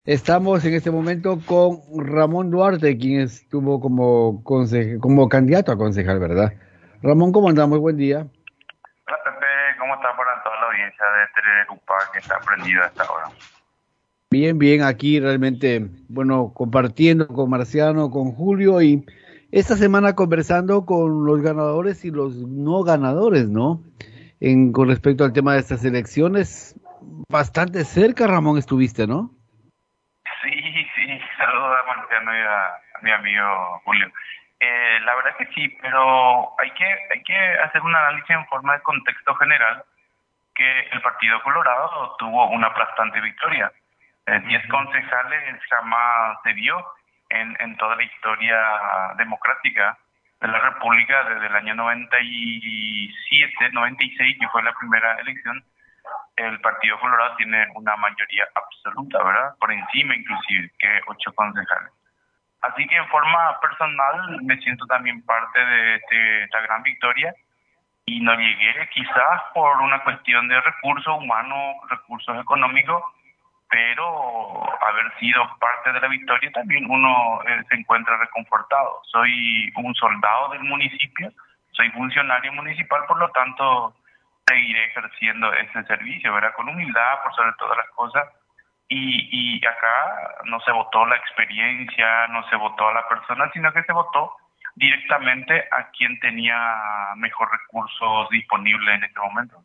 Estamos en este momento con Ramón Duarte, quien estuvo como candidato a concejal, ¿verdad? Ramón, ¿cómo andamos? Buen día. Hola Pepe, ¿cómo está para toda la audiencia de Telerupa que está prendida hasta ahora? Bien, bien, aquí realmente, bueno, compartiendo con Marciano, con Julio y esta semana conversando con los ganadores y los no ganadores, ¿no? Con respecto al tema de estas elecciones, bastante cerca, Ramón, estuviste, ¿no? Sí, saludos a Marciano y a mi amigo Julio. La verdad que sí, pero hay que hacer un análisis en forma de contexto general que el Partido Colorado tuvo una aplastante victoria. 10 concejales jamás se vio en toda la historia democrática de la República desde el año 97, 96, que fue la primera elección. El Partido Colorado tiene una mayoría absoluta, ¿verdad? Por encima inclusive que 8 concejales. Así que en forma personal me siento también parte de esta gran victoria y no llegué quizás por una cuestión de recursos humanos, recursos económicos, pero haber sido parte de la victoria también uno se encuentra reconfortado. Soy un soldado del municipio, soy funcionario municipal, por lo tanto seguiré ejerciendo ese servicio, ¿verdad? Con humildad por sobre todas las cosas. Y acá no se votó la experiencia, no se votó a la persona, sino que se votó directamente a quien tenía mejor recursos disponibles en este momento.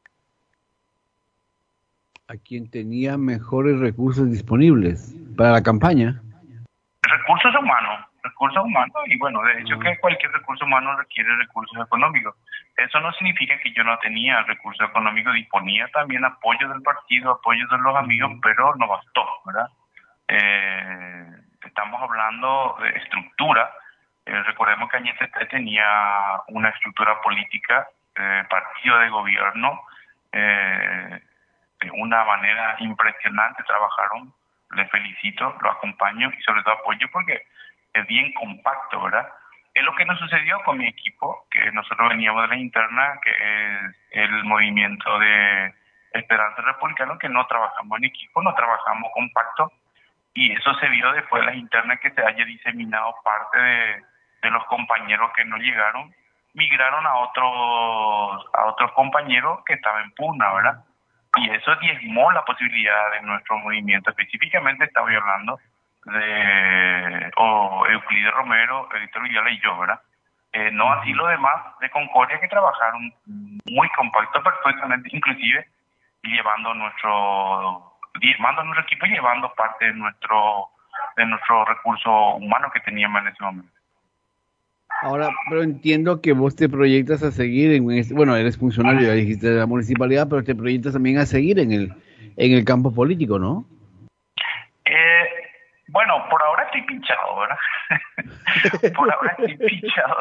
A quien tenía mejores recursos disponibles para la campaña. Recursos humanos, y bueno, de hecho Ah, que cualquier recurso humano requiere recursos económicos. Eso no significa que yo no tenía recursos económicos, disponía también apoyo del partido, apoyo de los amigos, ujú. pero no bastó, ¿verdad? Eh, Estamos hablando de estructura. Recordemos que Añete tenía una estructura política, partido de gobierno, eh, de una manera impresionante trabajaron. Les felicito, lo acompaño y sobre todo apoyo porque es bien compacto, ¿verdad? Es lo que nos sucedió con mi equipo, que nosotros veníamos de la interna, que es el movimiento de Esperanza Republicano, que no trabajamos en equipo, no trabajamos compacto, y eso se vio después de las internas que se haya diseminado parte de los compañeros que no llegaron, migraron a otros compañeros que estaban en pugna, ¿verdad? Y eso diezmó la posibilidad de nuestro movimiento. Específicamente estaba hablando de Euclides Romero, Héctor Villela y yo, ¿verdad? No así Ujú. los demás de Concordia que trabajaron muy compacto, perfectamente, inclusive llevando nuestro equipo y llevando parte de nuestro recurso humano que teníamos en ese momento. Ahora, pero entiendo que vos te proyectas a seguir bueno, eres funcionario, ya dijiste de la municipalidad, pero te proyectas también a seguir en el campo político, ¿no? Eh, bueno, por ahora estoy pinchado, ¿verdad? Por ahora estoy pinchado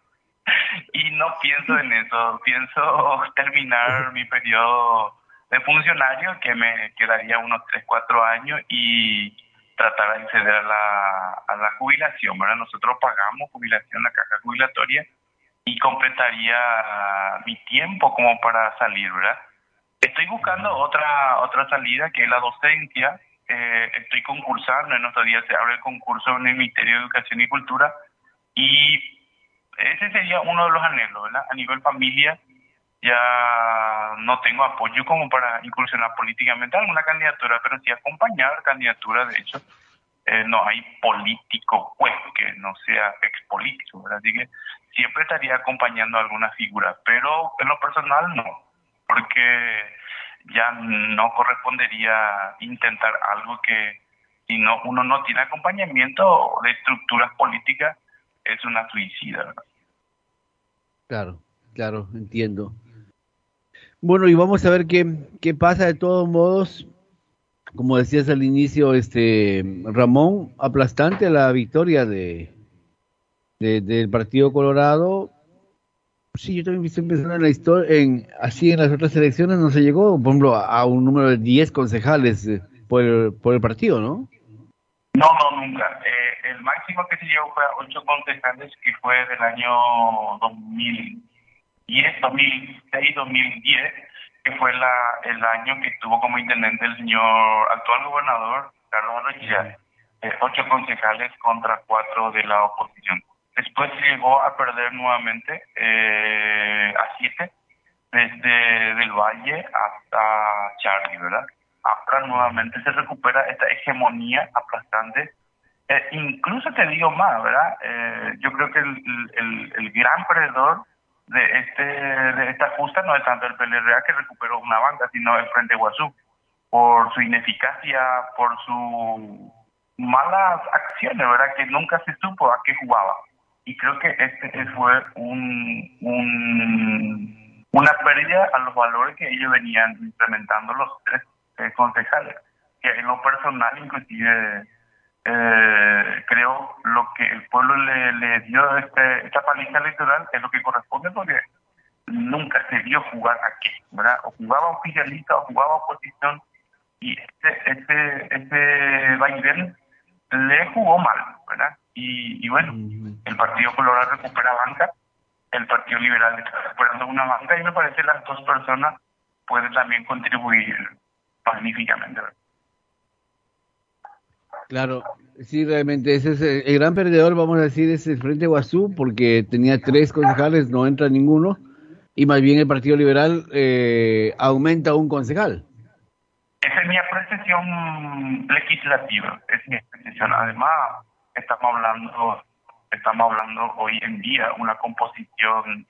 y no pienso en eso. Pienso terminar mi periodo de funcionario, que me quedaría unos 3 4 años, y tratar de acceder a la jubilación, ¿verdad? Nosotros pagamos jubilación, la caja jubilatoria, y completaría mi tiempo como para salir, ¿verdad? Estoy buscando otra salida, que es la docencia. Estoy concursando, en otros días se abre el concurso en el Ministerio de Educación y Cultura, y ese sería uno de los anhelos, ¿verdad? A nivel familia, ya no tengo apoyo como para incursionar políticamente en alguna candidatura, pero sí acompañar candidaturas. De hecho, no hay político pues que no sea expolítico, ¿verdad? Así que siempre estaría acompañando a alguna figura, pero en lo personal no, porque ya no correspondería intentar algo que, si no, uno no tiene acompañamiento de estructuras políticas, es una suicida, ¿verdad? Claro, claro, entiendo. Bueno, y vamos a ver qué pasa de todos modos. Como decías al inicio, Ramón, aplastante la victoria del Partido Colorado. Sí, yo también estoy pensando en la historia, así en las otras elecciones no se llegó, por ejemplo, a un número de 10 concejales por el partido, ¿no? No, no, nunca. El máximo que se llevó fue a 8 concejales, que fue del año 2010, 2006, 2010, que fue el año que estuvo como intendente el señor actual gobernador Carlos Arrechea, 8 concejales contra 4 de la oposición. Después llegó a perder nuevamente a 7, desde Del Valle hasta Charlie, ¿verdad? Ahora nuevamente se recupera esta hegemonía aplastante. Incluso te digo más, ¿verdad? Yo creo que el gran perdedor de esta justa no es tanto el PLRA, que recuperó una banca, sino el Frente Guazú, por su ineficacia, por sus malas acciones, ¿verdad? Que nunca se supo a qué jugaba. Y creo que este fue una pérdida a los valores que ellos venían implementando los 3 concejales, que en lo personal inclusive creo lo que el pueblo le dio esta paliza electoral es lo que corresponde, porque nunca se vio jugar aquí, ¿verdad? O jugaba oficialista o jugaba oposición, y ese vaivén le jugó mal, ¿verdad? Y bueno, el Partido Colorado recupera banca, el Partido Liberal está recuperando una banca, y me parece que las dos personas pueden también contribuir magníficamente, ¿verdad? Claro, sí, realmente ese es el gran perdedor, vamos a decir, es el Frente Guazú, porque tenía 3 concejales, no entra ninguno, y más bien el Partido Liberal aumenta un concejal. Esa es mi apreciación legislativa, es mi apreciación. Además, estamos hablando hoy en día una composición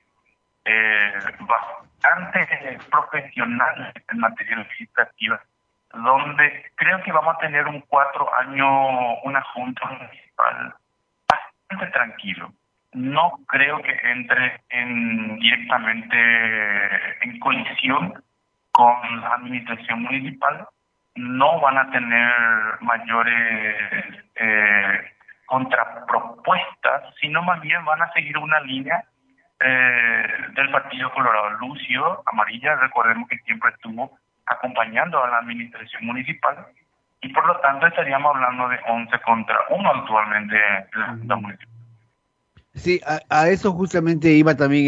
bastante profesional en materia legislativa, donde creo que vamos a tener un 4 años, una junta municipal bastante tranquilo. No creo que entre directamente en colisión con la administración municipal. No van a tener mayores contrapropuestas, sino más bien van a seguir una línea del Partido Colorado. Lucio Amarilla, recordemos que siempre estuvo acompañando a la administración municipal, y por lo tanto estaríamos hablando de 11 contra 1 actualmente en la Junta Municipal. Sí, a eso justamente iba también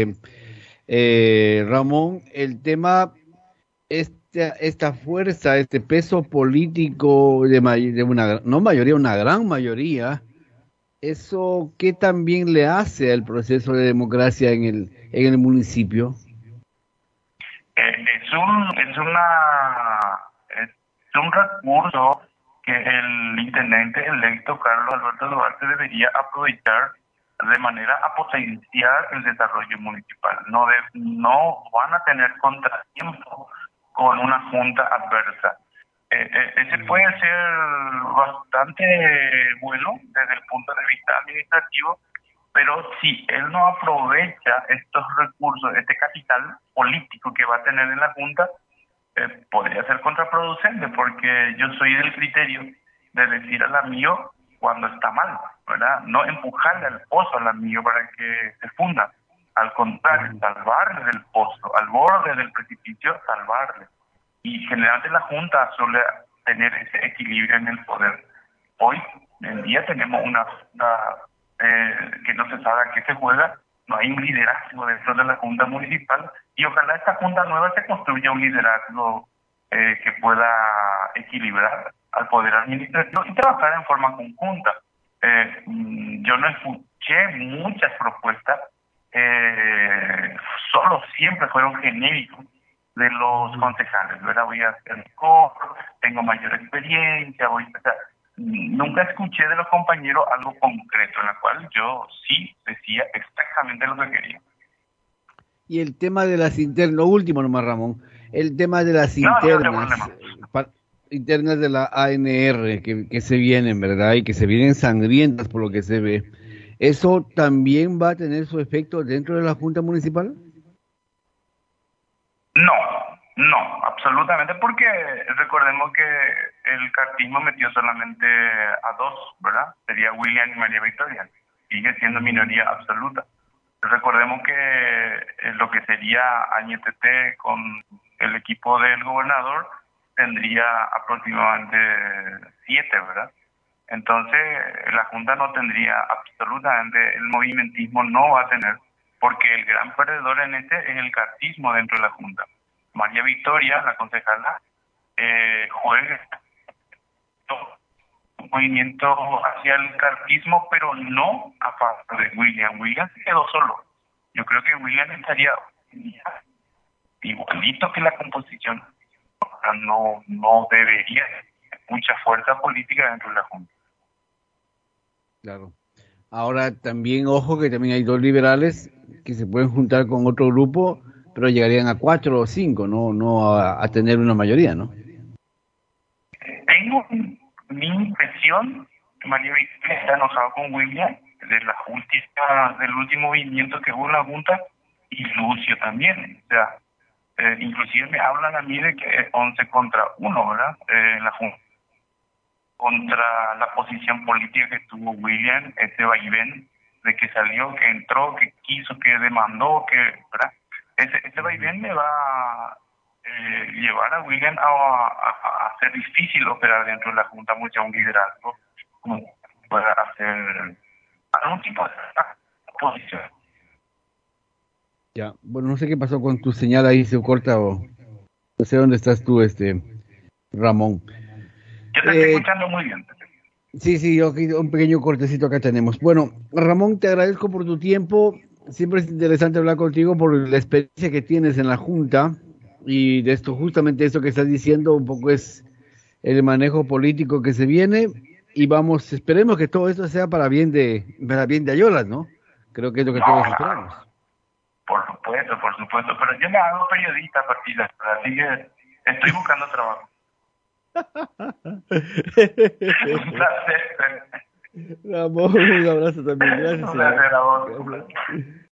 Ramón, el tema, esta fuerza, este peso político de una, no mayoría, una gran mayoría, eso qué también le hace al proceso de democracia en el municipio. Es un recurso que el intendente electo Carlos Alberto Duarte debería aprovechar de manera a potenciar el desarrollo municipal. No van a tener contratiempo con una junta adversa. Ese puede ser bastante bueno desde el punto de vista administrativo, pero si él no aprovecha estos recursos, este capital político que va a tener en la Junta, podría ser contraproducente, porque yo soy del criterio de decir al amigo cuando está mal, ¿verdad? No empujarle al pozo al amigo para que se funda. Al contrario, salvarle del pozo, al borde del precipicio, salvarle. Y generalmente la Junta suele tener ese equilibrio en el poder. Hoy en día tenemos una Junta que no se sabe a qué se juega, no hay un liderazgo dentro de la Junta Municipal, y ojalá esta Junta nueva se construya un liderazgo que pueda equilibrar al poder administrativo y trabajar en forma conjunta. Yo no escuché muchas propuestas, solo siempre fueron genéricos de los concejales, ¿verdad? Voy a hacer mejor, tengo mayor experiencia, nunca escuché de los compañeros algo concreto, en la cual yo sí decía exactamente lo que quería. Y el tema de las internas, lo último nomás, Ramón, el tema de las internas de la ANR que se vienen, ¿verdad? Y que se vienen sangrientas por lo que se ve. ¿Eso también va a tener su efecto dentro de la Junta Municipal? No, absolutamente, porque recordemos que el cartismo metió solamente a 2, ¿verdad? Sería William y María Victoria. Sigue siendo minoría absoluta. Recordemos que lo que sería Añetete con el equipo del gobernador tendría aproximadamente 7, ¿verdad? Entonces la Junta no tendría absolutamente, el movimentismo no va a tener, porque el gran perdedor en este es el cartismo dentro de la Junta. María Victoria, la concejala, juega un movimiento hacia el carlismo, pero no a favor de William. William se quedó solo. Yo creo que William estaría igualito que la composición. O sea, no debería tener mucha fuerza política dentro de la Junta. Claro. Ahora también, ojo que también hay dos liberales que se pueden juntar con otro grupo, pero llegarían a 4 o 5, no a tener una mayoría, ¿no? Tengo mi impresión que María Victoria está enojado con William del último movimiento que hubo en la Junta, y Lucio también. O sea, inclusive me hablan a mí de que es 11 contra 1, ¿verdad? La Junta. Contra la posición política que tuvo William, ese vaivén de que salió, que entró, que quiso, que demandó, ¿verdad? Ese vaivén le va a llevar a William a hacer difícil operar dentro de la Junta, mucho un liderazgo como pueda hacer algún tipo de oposición. Ya, bueno, no sé qué pasó con tu señal ahí, se corta o no sé dónde estás tú, Ramón. Yo te estoy escuchando muy bien. Sí, aquí un pequeño cortecito acá tenemos. Bueno, Ramón, te agradezco por tu tiempo. Siempre es interesante hablar contigo por la experiencia que tienes en la Junta y de esto, justamente esto que estás diciendo, un poco es el manejo político que se viene y vamos, esperemos que todo esto sea para bien de Ayolas, ¿no? Creo que es lo que todos esperamos. Por supuesto, pero yo me hago periodista a partir de ahora, así que estoy buscando trabajo. Un placer. Ramón, un abrazo también. Gracias. Un placer a vos.